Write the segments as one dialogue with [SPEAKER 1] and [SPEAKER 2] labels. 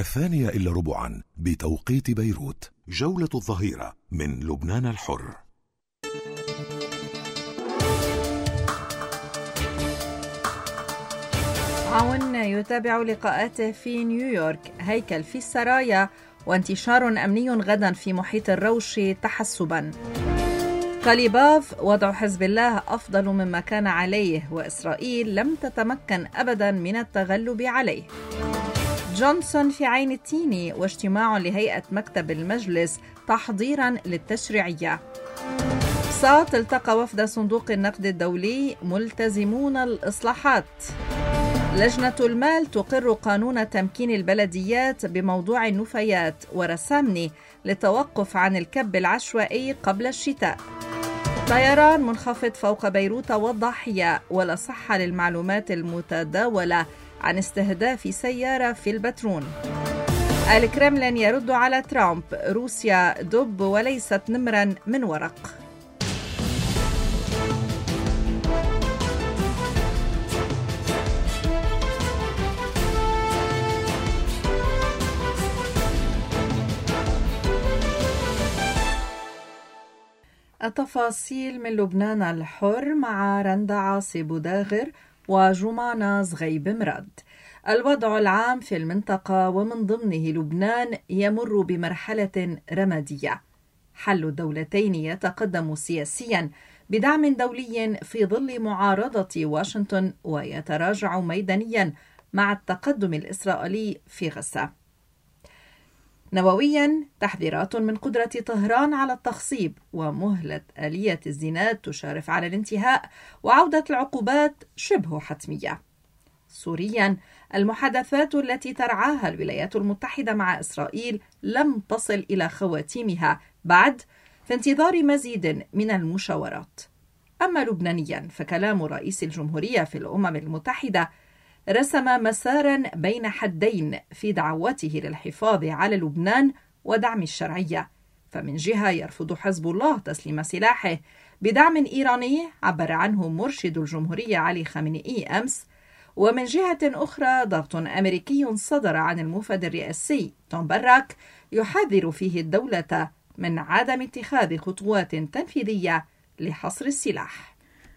[SPEAKER 1] 2:45 بتوقيت بيروت. جولة الظهيرة من لبنان الحر.
[SPEAKER 2] عون يتابع لقاءاته في نيويورك. هيكل في السرايا، وانتشار أمني غدا في محيط الروش تحسبا. قليباف: وضع حزب الله أفضل مما كان عليه، وإسرائيل لم تتمكن أبدا من التغلب عليه. جونسون في عين التين، واجتماع لهيئة مكتب المجلس تحضيرا للتشريعية. ساط: التقى وفد صندوق النقد الدولي ملتزمون الإصلاحات. لجنة المال تقر قانون تمكين البلديات بموضوع النفايات، ورسامني للتوقف عن الكب العشوائي قبل الشتاء. طيران منخفض فوق بيروت والضاحية، ولا صحة للمعلومات المتداولة عن استهداف سيارة في البترون. الكرملين يرد على ترامب: روسيا دب وليست نمرا من ورق. التفاصيل من لبنان الحر مع رندا عاصي بوداغر وجمانة زغيب مراد. الوضع العام في المنطقة ومن ضمنه لبنان يمر بمرحلة رمادية. حل الدولتين يتقدم سياسيا بدعم دولي في ظل معارضة واشنطن، ويتراجع ميدانيا مع التقدم الإسرائيلي في غزة. نوويا: تحذيرات من قدرة طهران على التخصيب، ومهلة آلية الزينات تشارف على الانتهاء، وعودة العقوبات شبه حتمية. سوريا: المحادثات التي ترعاها الولايات المتحدة مع إسرائيل لم تصل إلى خواتيمها بعد، في انتظار مزيد من المشاورات. أما لبنانيا فكلام رئيس الجمهورية في الأمم المتحدة رسم مسارا بين حدين في دعوته للحفاظ على لبنان ودعم الشرعية. فمن جهة يرفض حزب الله تسليم سلاحه بدعم إيراني عبر عنه مرشد الجمهورية علي خامنئي أمس، ومن جهة أخرى ضغط أمريكي صدر عن الموفد الرئاسي توم باراك يحذر فيه الدولة من عدم اتخاذ خطوات تنفيذية لحصر السلاح.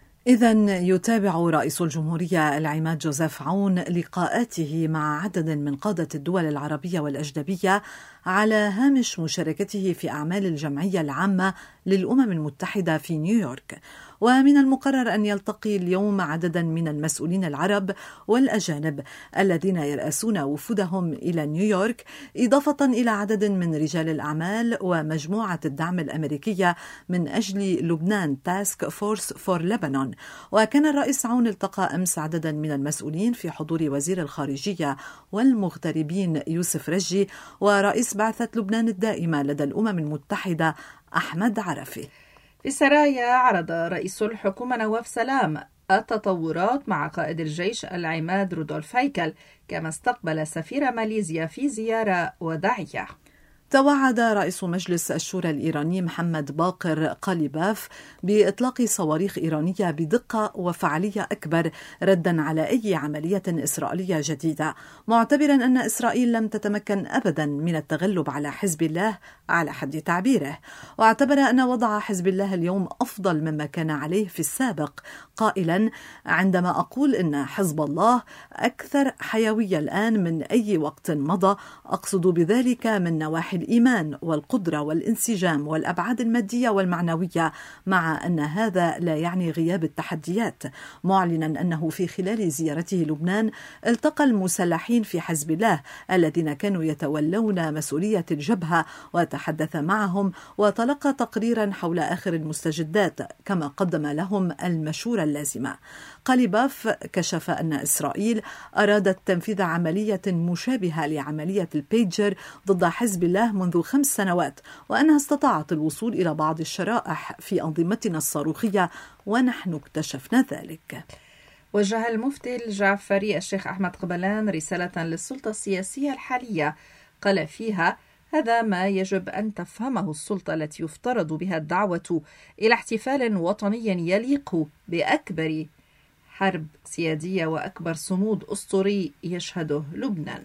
[SPEAKER 3] إذن يتابع رئيس الجمهورية العماد جوزيف عون لقاءاته مع عدد من قادة الدول العربية والأجنبية على هامش مشاركته في أعمال الجمعية العامة للأمم المتحدة في نيويورك. ومن المقرر أن يلتقي اليوم عددا من المسؤولين العرب والأجانب الذين يرأسون وفودهم إلى نيويورك، إضافة إلى عدد من رجال الأعمال ومجموعة الدعم الأمريكية من أجل لبنان تاسك فورس فور لبنان. وكان الرئيس عون التقى أمس عددا من المسؤولين في حضور وزير الخارجية والمغتربين يوسف رجي ورئيس بعثة لبنان الدائمة لدى الأمم المتحدة أحمد عرفي.
[SPEAKER 2] في السرايا عرض رئيس الحكومة نواف سلام التطورات مع قائد الجيش العماد رودولف هيكل، كما استقبل سفير ماليزيا في زيارة وداعية.
[SPEAKER 3] توعد رئيس مجلس الشورى الإيراني محمد باقر قليباف بإطلاق صواريخ إيرانية بدقة وفعالية أكبر ردا على أي عملية إسرائيلية جديدة، معتبرا أن إسرائيل لم تتمكن أبدا من التغلب على حزب الله على حد تعبيره. واعتبر أن وضع حزب الله اليوم أفضل مما كان عليه في السابق، قائلا: عندما أقول أن حزب الله أكثر حيوية الآن من أي وقت مضى، أقصد بذلك من نواحي الإيمان والقدرة والانسجام والأبعاد المادية والمعنوية، مع أن هذا لا يعني غياب التحديات، معلنا أنه في خلال زيارته لبنان التقى المسلحين في حزب الله الذين كانوا يتولون مسؤولية الجبهة وتحدث معهم وتلقى تقريرا حول آخر المستجدات، كما قدم لهم المشورة اللازمة. قليباف كشف أن إسرائيل أرادت تنفيذ عملية مشابهة لعملية البيجر ضد حزب الله منذ 5 سنوات، وأنها استطاعت الوصول إلى بعض الشرائح في أنظمتنا الصاروخية ونحن اكتشفنا ذلك.
[SPEAKER 2] وجه المفتي الجعفري الشيخ أحمد قبلان رسالة للسلطة السياسية الحالية قال فيها: هذا ما يجب أن تفهمه السلطة التي يفترض بها الدعوة إلى احتفال وطني يليق بأكبر حرب سيادية وأكبر صمود أسطوري يشهده لبنان.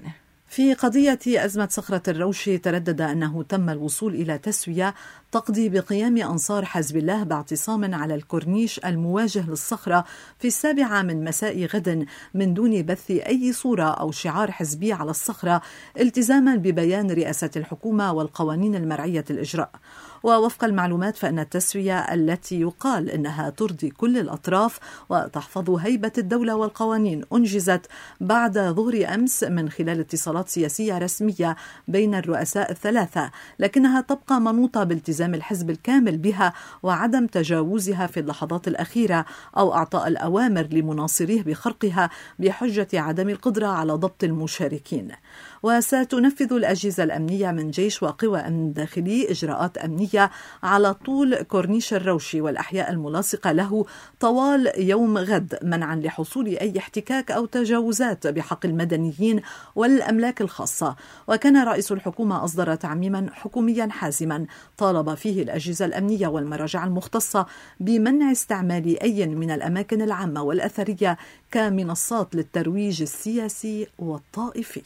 [SPEAKER 3] في قضية أزمة صخرة الروش تردد أنه تم الوصول إلى تسوية تقضي بقيام أنصار حزب الله باعتصام على الكورنيش المواجه للصخرة في 7 مساء غد من دون بث أي صورة أو شعار حزبي على الصخرة، التزاما ببيان رئاسة الحكومة والقوانين المرعية الإجراء. ووفق المعلومات فإن التسوية التي يقال إنها ترضي كل الأطراف وتحفظ هيبة الدولة والقوانين أنجزت بعد ظهر أمس من خلال اتصالات سياسية رسمية بين الرؤساء الثلاثة، لكنها تبقى منوطة بالتزام الحزب الكامل بها وعدم تجاوزها في اللحظات الأخيرة أو أعطاء الأوامر لمناصريه بخرقها بحجة عدم القدرة على ضبط المشاركين. وستنفذ الأجهزة الأمنية من جيش وقوى أمن داخلي إجراءات أمنية على طول كورنيش الروشي والأحياء الملاصقة له طوال يوم غد، منعا لحصول أي احتكاك أو تجاوزات بحق المدنيين والأملاك الخاصة. وكان رئيس الحكومة أصدر تعميما حكوميا حازما طالب فيه الأجهزة الأمنية والمراجع المختصة بمنع استعمال أي من الأماكن العامة والأثرية كمنصات للترويج السياسي والطائفي.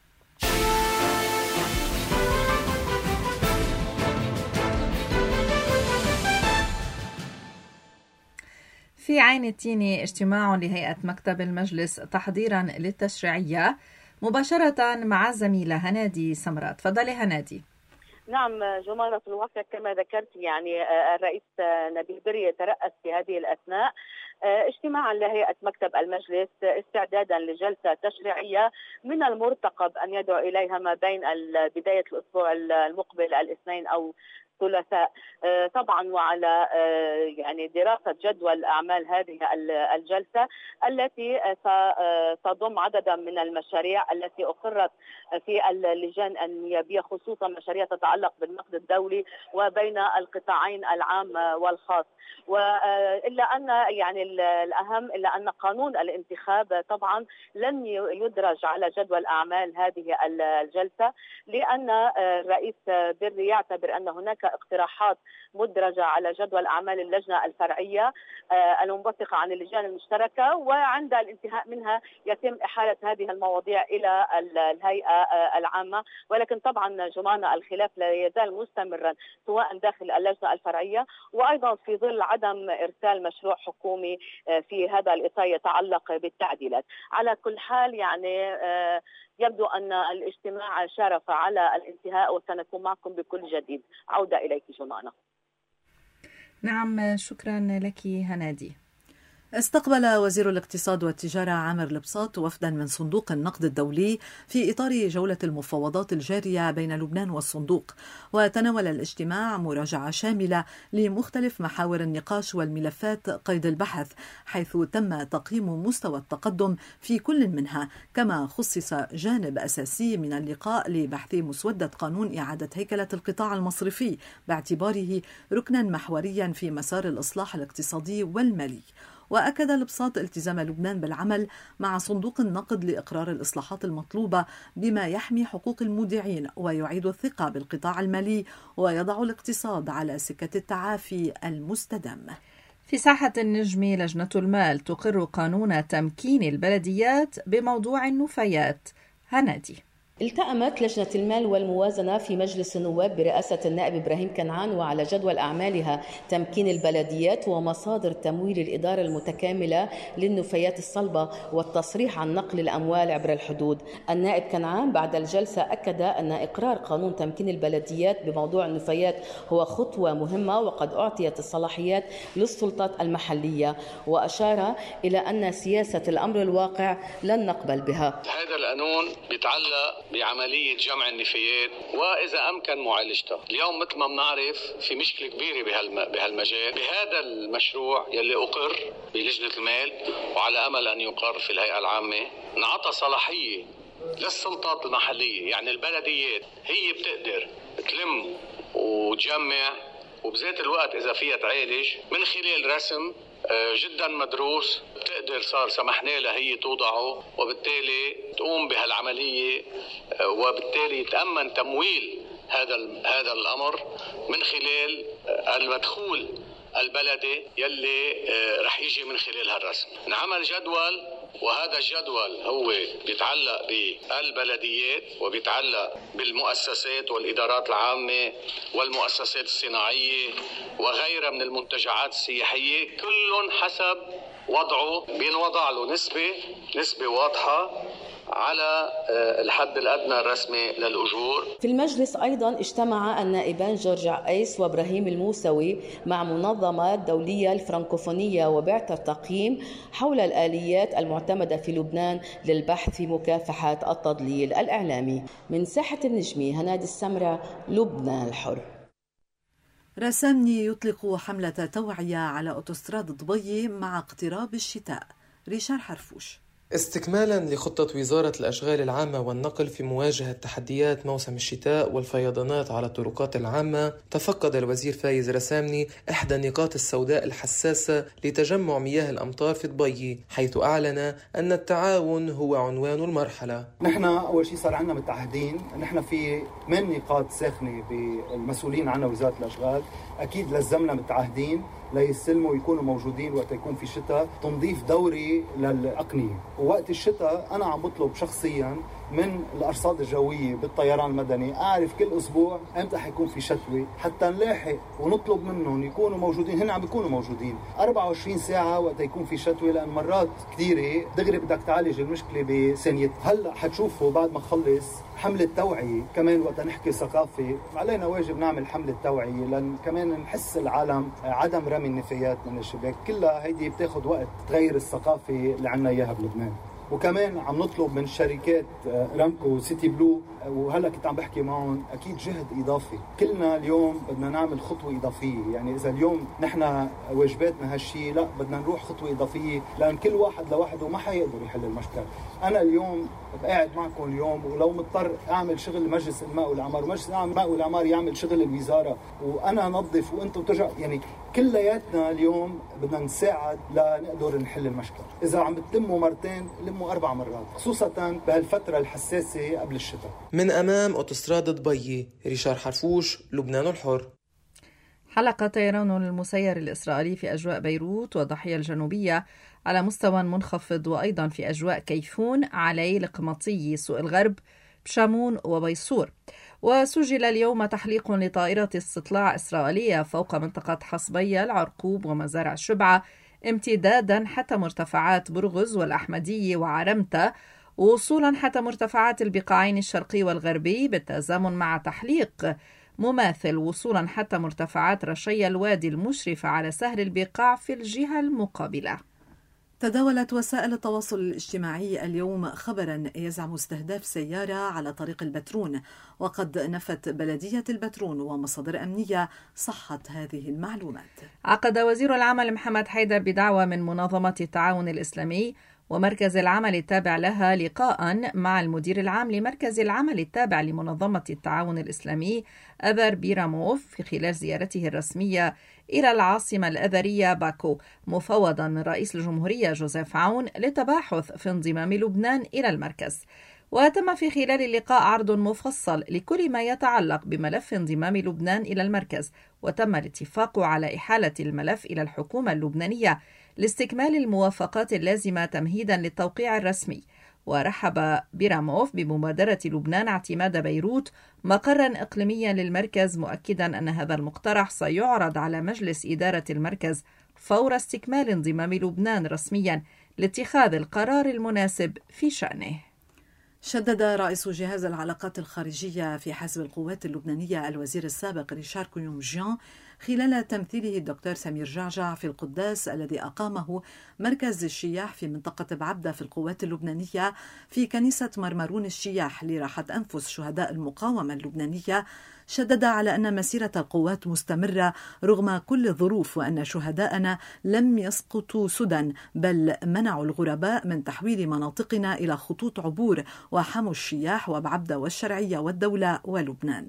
[SPEAKER 2] في عين التين اجتماع لهيئة مكتب المجلس تحضيرا للتشريعية مباشرة مع الزميلة هنادي سمرات. تفضلي هنادي.
[SPEAKER 4] نعم جمانة، في الواقع كما ذكرت الرئيس نبيل بري ترأس في هذه الأثناء اجتماعا لهيئة مكتب المجلس استعدادا لجلسة تشريعية من المرتقب أن يدعو إليها ما بين بداية الأسبوع المقبل الاثنين أو ثلاثاء، طبعا وعلى دراسة جدول أعمال هذه الجلسة التي ستضم عددا من المشاريع التي أقرت في اللجان النيابية، خصوصا مشاريع تتعلق بالنقد الدولي وبين القطاعين العام والخاص. وإلا أن الأهم إلا أن قانون الانتخاب طبعا لن يدرج على جدول أعمال هذه الجلسة، لأن الرئيس بري يعتبر أن هناك اقتراحات مدرجة على جدول أعمال اللجنة الفرعية المنبثقة عن اللجان المشتركة، وعند الانتهاء منها يتم إحالة هذه المواضيع إلى الهيئة العامة. ولكن طبعا جمانة الخلاف لا يزال مستمرا سواء داخل اللجنة الفرعية وأيضا في ظل عدم إرسال مشروع حكومي في هذا الإطار يتعلق بالتعديلات. على كل حال يبدو أن الاجتماع شرف على الانتهاء، وسنكون معكم بكل جديد. عودة إليك جمانة.
[SPEAKER 2] نعم، شكرا لك هنادي.
[SPEAKER 3] استقبل وزير الاقتصاد والتجارة عامر البساط وفدا من صندوق النقد الدولي في إطار جولة المفاوضات الجارية بين لبنان والصندوق، وتناول الاجتماع مراجعة شاملة لمختلف محاور النقاش والملفات قيد البحث، حيث تم تقييم مستوى التقدم في كل منها، كما خصص جانب أساسي من اللقاء لبحث مسودة قانون إعادة هيكلة القطاع المصرفي باعتباره ركنا محوريا في مسار الإصلاح الاقتصادي والمالي. وأكد البساط التزام لبنان بالعمل مع صندوق النقد لإقرار الإصلاحات المطلوبة بما يحمي حقوق المودعين ويعيد الثقة بالقطاع المالي ويضع الاقتصاد على سكة التعافي المستدام.
[SPEAKER 2] في ساحة النجم لجنة المال تقر قانون تمكين البلديات بموضوع النفايات. هنادي.
[SPEAKER 5] التأمت لجنة المال والموازنة في مجلس النواب برئاسة النائب إبراهيم كنعان وعلى جدول أعمالها تمكين البلديات ومصادر تمويل الإدارة المتكاملة للنفايات الصلبة والتصريح عن نقل الأموال عبر الحدود. النائب كنعان بعد الجلسة أكد أن إقرار قانون تمكين البلديات بموضوع النفايات هو خطوة مهمة وقد أعطيت الصلاحيات للسلطات المحلية، وأشار إلى أن سياسة الأمر الواقع لن نقبل بها.
[SPEAKER 6] هذا القانون بيتعلق بعملية جمع النفايات وإذا أمكن معالجتها. اليوم مثل ما بنعرف في مشكلة كبيرة بهالمجال. بهذا المشروع يلي أقر بلجنة المال وعلى أمل أن يقر في الهيئة العامة، نعطى صلاحية للسلطات المحلية، يعني البلديات هي بتقدر تلم وتجمع وبذات الوقت إذا فيها تعالج من خلال رسم جدا مدروس بتقدر سمحنا لها هي توضعه، وبالتالي تقوم بهالعملية وبالتالي يتأمن تمويل هذا الأمر من خلال المدخول البلدي يلي رح يجي من خلال هالرسم. نعمل جدول وهذا الجدول هو بيتعلق بالبلديات وبيتعلق بالمؤسسات والإدارات العامة والمؤسسات الصناعية وغيرها من المنتجعات السياحية، كل حسب وضعه بينوضع له نسبة واضحة على الحد الأدنى الرسمي للأجور.
[SPEAKER 5] في المجلس أيضا اجتمع النائبان جورج عقيس وإبراهيم الموسوي مع منظمة دولية الفرنكوفونية وبعثة تقييم حول الآليات المعتمدة في لبنان للبحث في مكافحة التضليل الإعلامي. من ساحة النجمي، هنادي السمرة، لبنان الحر.
[SPEAKER 3] رسامني يطلق حملة توعية على أوتوستراد دبي مع اقتراب الشتاء. ريشار حرفوش.
[SPEAKER 7] استكمالا لخطة وزارة الأشغال العامة والنقل في مواجهة تحديات موسم الشتاء والفيضانات على الطرقات العامة، تفقد الوزير فايز رسامني إحدى النقاط السوداء الحساسة لتجمع مياه الأمطار في دبي، حيث أعلن أن التعاون هو عنوان المرحلة.
[SPEAKER 8] نحن أول شيء صار عندنا متعهدين، نحن في 8 نقاط ساخنة بالمسؤولين عنها وزارة الأشغال، أكيد لزمنا متعهدين ليسلموا ويكونوا موجودين وقت يكون في شتاء، تنظيف دوري للأقنية. ووقت الشتاء أنا عم بطلب شخصياً من الأرصاد الجوية بالطيران المدني أعرف كل أسبوع إمتى حيكون في شتوي حتى نلاحق ونطلب منهم يكونوا موجودين. هن عم بيكونوا موجودين 24 ساعة وقت يكون في شتوي، لأن مرات كثيرة دغري بدك تعالج المشكلة بثانية. هلأ حتشوفوا بعد ما نخلص حملة توعية كمان وقت نحكي ثقافة، علينا واجب نعمل حملة توعية لأن كمان نحس العالم عدم رمي النفايات من الشباك. كلها هيدي بتاخد وقت تغير الثقافة اللي عنا إياها بلبنان. وكمان عم نطلب من شركات رامكو سيتي بلو، وهلا كنت عم بحكي معهم، اكيد جهد اضافي. كلنا اليوم بدنا نعمل خطوه اضافيه، يعني اذا اليوم نحن واجباتنا هالشيء، لا بدنا نروح خطوه اضافيه، لان كل واحد لوحده ما حيقدر يحل المشكل. انا اليوم قاعد معكم اليوم، ولو مضطر اعمل شغل مجلس الماء والاعمار، ومجلس الماء والاعمار يعمل شغل الوزاره، وانا انظف وانتم ترجع، يعني كلياتنا اليوم بدنا نساعد لنقدر نحل المشكل. اذا عم بتلموا مرتين لموا 4 مرات، خصوصا بهالفتره الحساسه قبل الشتاء.
[SPEAKER 7] من أمام أوتوستراد دبي، ريشار حرفوش، لبنان الحر.
[SPEAKER 2] حلق طيران المسير الإسرائيلي في أجواء بيروت والضاحية الجنوبية على مستوى منخفض، وأيضا في أجواء كيفون، علي، القمطي، سوق الغرب، بشامون وبيصور. وسجل اليوم تحليق لطائرة استطلاع إسرائيلية فوق منطقة حصبية، العرقوب ومزارع الشبعة، امتدادا حتى مرتفعات برغز والأحمدية وعرمتة، وصولا حتى مرتفعات البقاعين الشرقي والغربي، بالتزامن مع تحليق مماثل وصولا حتى مرتفعات رشية الوادي المشرفة على سهل البقاع في الجهة المقابلة.
[SPEAKER 3] تداولت وسائل التواصل الاجتماعي اليوم خبرا يزعم استهداف سيارة على طريق البترون، وقد نفت بلدية البترون ومصادر أمنية صحة هذه المعلومات.
[SPEAKER 2] عقد وزير العمل محمد حيدر بدعوة من منظمة التعاون الإسلامي ومركز العمل التابع لها لقاء مع المدير العام لمركز العمل التابع لمنظمة التعاون الإسلامي أذر بيراموف في خلال زيارته الرسمية إلى العاصمة الأذرية باكو، مفوضا من رئيس الجمهورية جوزيف عون للتباحث في انضمام لبنان إلى المركز. وتم في خلال اللقاء عرض مفصل لكل ما يتعلق بملف انضمام لبنان إلى المركز، وتم الاتفاق على إحالة الملف إلى الحكومة اللبنانية لاستكمال الموافقات اللازمة تمهيدا للتوقيع الرسمي. ورحب بيراموف بمبادرة لبنان اعتماد بيروت مقرا إقليميا للمركز، مؤكدا أن هذا المقترح سيعرض على مجلس إدارة المركز فور استكمال انضمام لبنان رسميا لاتخاذ القرار المناسب في شأنه.
[SPEAKER 3] شدد رئيس جهاز العلاقات الخارجية في حزب القوات اللبنانية الوزير السابق ريشار كونيومجيان خلال تمثيله الدكتور سمير جعجع في القداس الذي أقامه مركز الشياح في منطقة بعبدة في القوات اللبنانية في كنيسة مرمرون الشياح لراحة أنفس شهداء المقاومة اللبنانية، شدد على أن مسيرة القوات مستمرة رغم كل الظروف، وأن شهداءنا لم يسقطوا سدى بل منعوا الغرباء من تحويل مناطقنا إلى خطوط عبور وحموا الشياح وبعبدة والشرعية والدولة ولبنان.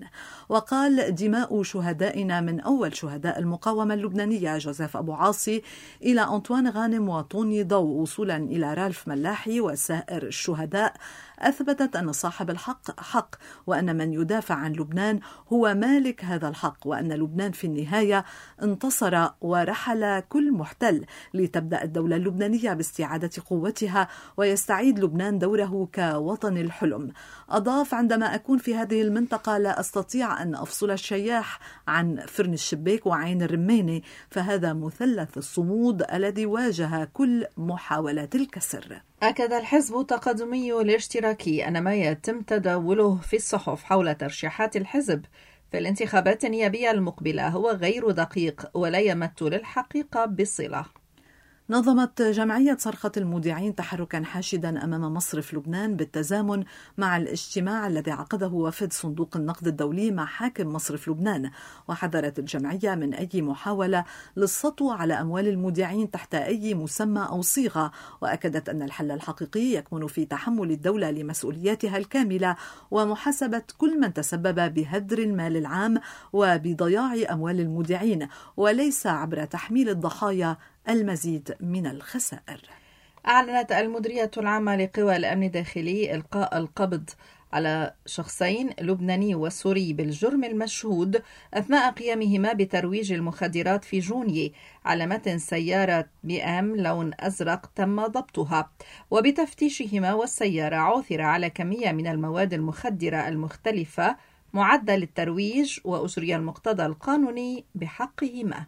[SPEAKER 3] وقال دماء شهدائنا من أول شهداء المقاومة اللبنانية جوزيف أبو عاصي إلى أنطوان غانم وطوني ضو وصولا إلى رالف ملاحي وسائر الشهداء أثبتت أن صاحب الحق حق، وأن من يدافع عن لبنان هو مالك هذا الحق، وأن لبنان في النهاية انتصر ورحل كل محتل لتبدأ الدولة اللبنانية باستعادة قوتها ويستعيد لبنان دوره كوطن الحلم. أضاف: عندما أكون في هذه المنطقة لا أستطيع أن أفصل الشياح عن فرن الشباك وعين الرمانة، فهذا مثلث الصمود الذي واجه كل محاولات الكسر.
[SPEAKER 2] أكد الحزب التقدمي الاشتراكي أن ما يتم تداوله في الصحف حول ترشيحات الحزب في الانتخابات النيابية المقبلة هو غير دقيق ولا يمت للحقيقة بصلة.
[SPEAKER 3] نظمت جمعية صرخة المودعين تحركا حاشدا أمام مصرف لبنان بالتزامن مع الاجتماع الذي عقده وفد صندوق النقد الدولي مع حاكم مصرف لبنان، وحذرت الجمعية من أي محاولة للسطو على أموال المودعين تحت أي مسمى أو صيغة، وأكدت أن الحل الحقيقي يكمن في تحمل الدولة لمسؤولياتها الكاملة ومحاسبة كل من تسبب بهدر المال العام وبضياع أموال المودعين، وليس عبر تحميل الضحايا المزيد من الخسائر.
[SPEAKER 2] أعلنت المديرية العامة لقوى الأمن الداخلي إلقاء القبض على شخصين لبناني وسوري بالجرم المشهود أثناء قيامهما بترويج المخدرات في جونيي على متن سيارة BM لون أزرق تم ضبطها. وبتفتيشهما والسيارة عثر على كمية من المواد المخدرة المختلفة معدة للترويج، وأجري المقتضى القانوني بحقهما.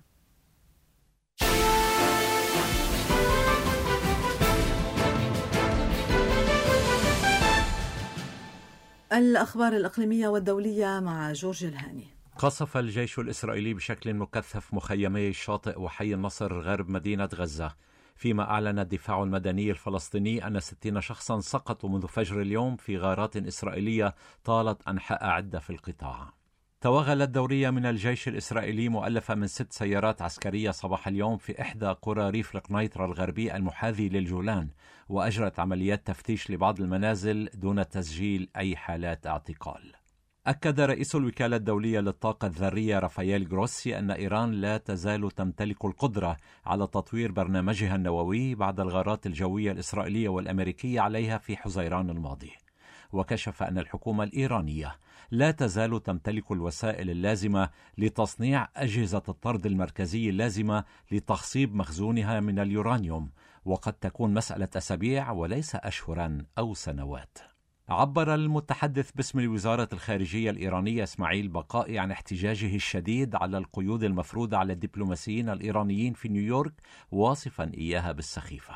[SPEAKER 3] الأخبار الإقليمية والدولية مع جورج الهاني.
[SPEAKER 9] قصف الجيش الإسرائيلي بشكل مكثف مخيمي الشاطئ وحي النصر غرب مدينة غزة، فيما أعلن الدفاع المدني الفلسطيني أن 60 شخصا سقطوا منذ فجر اليوم في غارات إسرائيلية طالت أنحاء عدة في القطاع. توغلت دورية من الجيش الإسرائيلي مؤلفة من 6 سيارات عسكرية صباح اليوم في إحدى قرى ريف القنيطرة الغربي المحاذي للجولان، وأجرت عمليات تفتيش لبعض المنازل دون تسجيل أي حالات اعتقال. أكد رئيس الوكالة الدولية للطاقة الذرية رافائيل جروسي أن إيران لا تزال تمتلك القدرة على تطوير برنامجها النووي بعد الغارات الجوية الإسرائيلية والأمريكية عليها في حزيران الماضي. وكشف أن الحكومة الإيرانية لا تزال تمتلك الوسائل اللازمة لتصنيع أجهزة الطرد المركزي اللازمة لتخصيب مخزونها من اليورانيوم، وقد تكون مسألة أسابيع وليس أشهرا أو سنوات. عبر المتحدث باسم وزارة الخارجية الإيرانية إسماعيل بقائي عن احتجاجه الشديد على القيود المفروضة على الدبلوماسيين الإيرانيين في نيويورك، واصفا إياها بالسخيفة.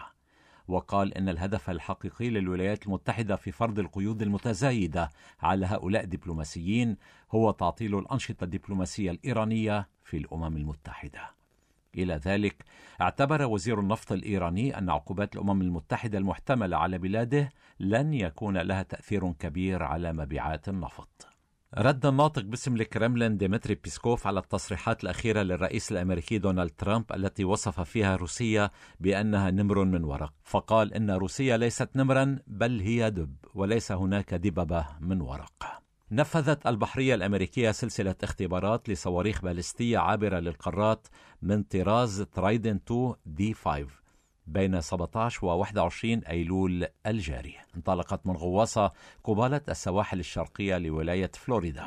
[SPEAKER 9] وقال إن الهدف الحقيقي للولايات المتحدة في فرض القيود المتزايدة على هؤلاء الدبلوماسيين هو تعطيل الأنشطة الدبلوماسية الإيرانية في الأمم المتحدة. إلى ذلك اعتبر وزير النفط الإيراني أن عقوبات الأمم المتحدة المحتملة على بلاده لن يكون لها تأثير كبير على مبيعات النفط. رد الناطق باسم الكرملين ديمتري بيسكوف على التصريحات الأخيرة للرئيس الأمريكي دونالد ترامب التي وصف فيها روسيا بأنها نمر من ورق، فقال إن روسيا ليست نمرا بل هي دب، وليس هناك دببة من ورق. نفذت البحرية الأمريكية سلسلة اختبارات لصواريخ باليستية عابرة للقارات من طراز ترايدن 2 D5 بين 17 و 21 أيلول الجاري. انطلقت من غواصة قبالة السواحل الشرقية لولاية فلوريدا،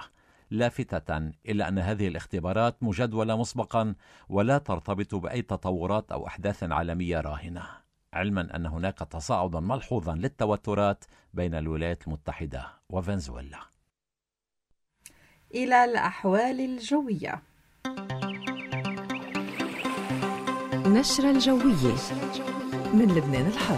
[SPEAKER 9] لافتة إلى أن هذه الاختبارات مجدولة مسبقا ولا ترتبط بأي تطورات أو أحداث عالمية راهنة، علما أن هناك تصاعدا ملحوظا للتوترات بين الولايات المتحدة وفنزويلا.
[SPEAKER 2] إلى الأحوال الجوية.
[SPEAKER 10] نشرة الجوية من لبنان الحر.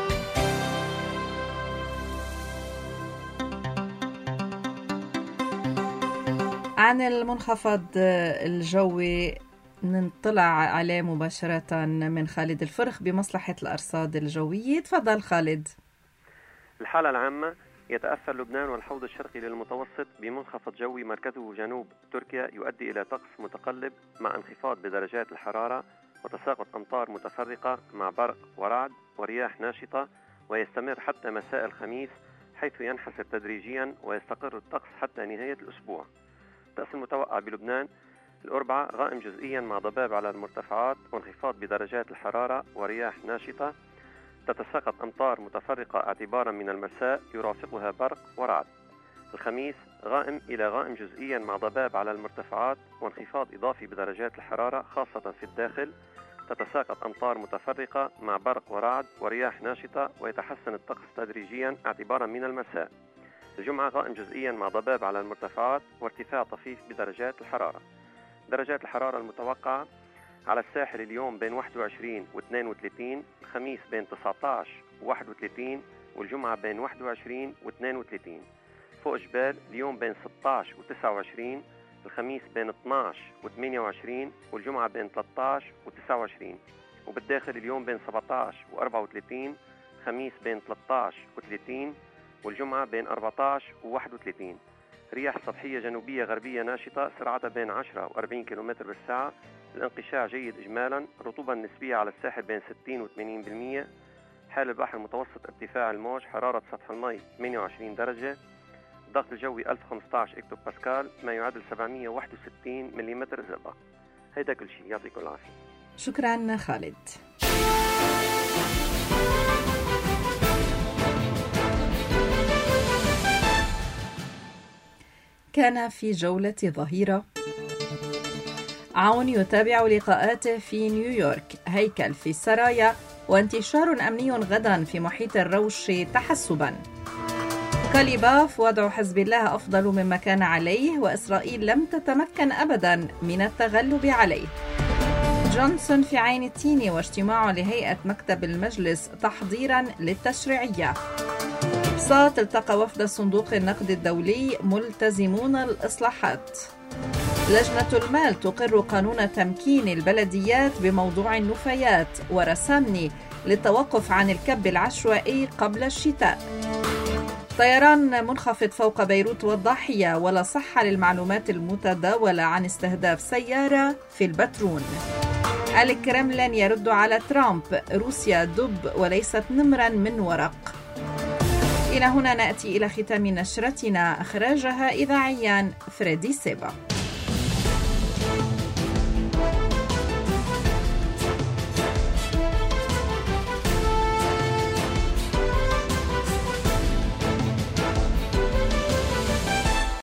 [SPEAKER 2] عن المنخفض الجوي نطلع عليه مباشرة من خالد الفرخ بمصلحة الأرصاد الجوية. تفضل خالد.
[SPEAKER 11] الحالة العامة: يتأثر لبنان والحوض الشرقي للمتوسط بمنخفض جوي مركزه جنوب تركيا يؤدي إلى طقس متقلب مع انخفاض بدرجات الحرارة وتساقط أمطار متفرقة مع برق ورعد ورياح ناشطة، ويستمر حتى مساء الخميس حيث ينحسر تدريجيا ويستقر الطقس حتى نهاية الأسبوع. الطقس المتوقع بلبنان: الأربعاء غائم جزئيا مع ضباب على المرتفعات وانخفاض بدرجات الحرارة ورياح ناشطة، تتساقط أمطار متفرقة اعتبارا من المساء يرافقها برق ورعد. الخميس غائم إلى غائم جزئيا مع ضباب على المرتفعات وانخفاض إضافي بدرجات الحرارة خاصة في الداخل. تتساقط أمطار متفرقة مع برق ورعد ورياح ناشطة، ويتحسن الطقس تدريجيا اعتبارا من المساء. الجمعة غائم جزئيا مع ضباب على المرتفعات وارتفاع طفيف بدرجات الحرارة. درجات الحرارة المتوقعة على الساحل اليوم بين 21 و 32، الخميس بين 19 و 31، والجمعة بين 21 و 32. فوق جبال اليوم بين 16 و 29، الخميس بين 12 و 28، والجمعة بين 13 و 29. وبالداخل اليوم بين 17 و 34، الخميس بين 13 و 30، والجمعة بين 14 و 31. رياح سطحية جنوبية غربية ناشطة سرعتها بين 10 و 40 كم بالساعة. الانقشاع جيد إجمالا. الرطوبة النسبية على الساحل بين 60 و 80%. حال البحر المتوسط ارتفاع الموج. حرارة سطح الماء 28 درجة. الضغط الجوي 1015 اكتو باسكال، ما يعادل 761 ملم زئبق. هيدا كل شيء، يعطيكم العافية.
[SPEAKER 2] شكرا خالد. كان في جولة ظهيرة عون يتابع لقاءاته في نيويورك، هيكل في السرايا، وانتشار أمني غدا في محيط الروش تحسبا. كاليباف: وضع حزب الله أفضل مما كان عليه، وإسرائيل لم تتمكن أبدا من التغلب عليه. جونسون في عين التين، واجتماع لهيئة مكتب المجلس تحضيرا للتشريعية. سات: التقى وفد صندوق النقد الدولي ملتزمون الإصلاحات. لجنة المال تقر قانون تمكين البلديات بموضوع النفايات، ورسامني للتوقف عن الكب العشوائي قبل الشتاء. طيران منخفض فوق بيروت والضاحية، ولا صحة للمعلومات المتداولة عن استهداف سيارة في البترون. الكرملين يرد على ترامب: روسيا دب وليست نمرا من ورق. إلى هنا نأتي إلى ختام نشرتنا، أخرجها إذاعيا فريدي سيبا.